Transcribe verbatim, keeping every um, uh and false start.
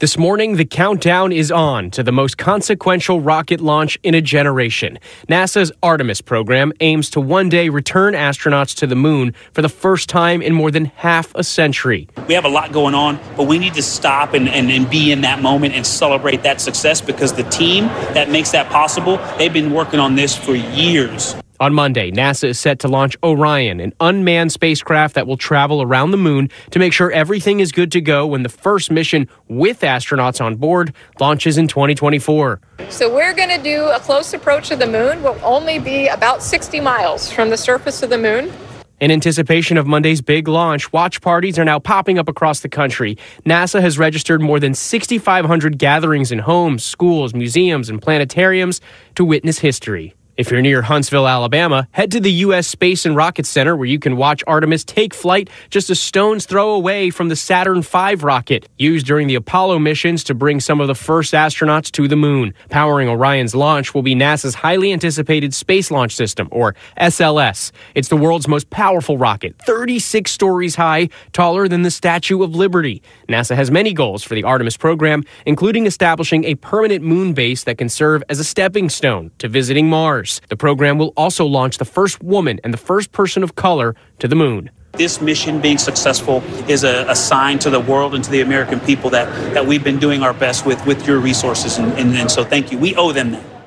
This morning, the countdown is on to the most consequential rocket launch in a generation. NASA's Artemis program aims to one day return astronauts to the moon for the first time in more than half a century. We have a lot going on, but we need to stop and, and, and be in that moment and celebrate that success because the team that makes that possible, they've been working on this for years. On Monday, NASA is set to launch Orion, an unmanned spacecraft that will travel around the moon to make sure everything is good to go when the first mission with astronauts on board launches in twenty twenty-four. So we're going to do a close approach to the moon. We'll only be about sixty miles from the surface of the moon. In anticipation of Monday's big launch, watch parties are now popping up across the country. NASA has registered more than six thousand five hundred gatherings in homes, schools, museums, and planetariums to witness history. If you're near Huntsville, Alabama, head to the U S Space and Rocket Center where you can watch Artemis take flight just a stone's throw away from the Saturn five rocket, used during the Apollo missions to bring some of the first astronauts to the moon. Powering Orion's launch will be NASA's highly anticipated Space Launch System, or S L S. It's the world's most powerful rocket, thirty-six stories high, taller than the Statue of Liberty. NASA has many goals for the Artemis program, including establishing a permanent moon base that can serve as a stepping stone to visiting Mars. The program will also launch the first woman and the first person of color to the moon. This mission being successful is a, a sign to the world and to the American people that, that we've been doing our best with, with your resources. And, and, and so thank you. We owe them that.